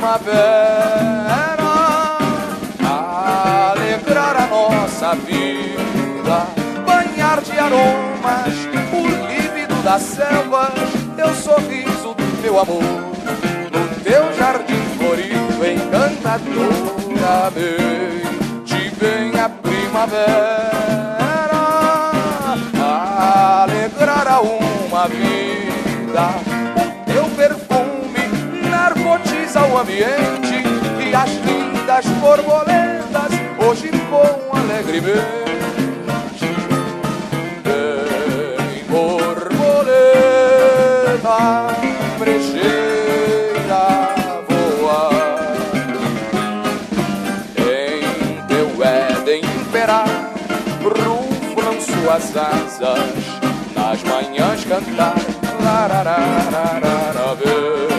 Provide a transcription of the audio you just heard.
primavera, alegrar a nossa vida, banhar de aromas o lívido das selvas, teu sorriso, teu amor, no teu jardim florido, encantadora, amei-te bem a primavera, alegrar a uma vida, o teu perfume narcotiza o ambiente e as lindas borboletas hoje voam alegremente. Vem borboleta brejeira voar, em teu Éden imperar ruflam suas asas, nas manhãs cantar lararararara.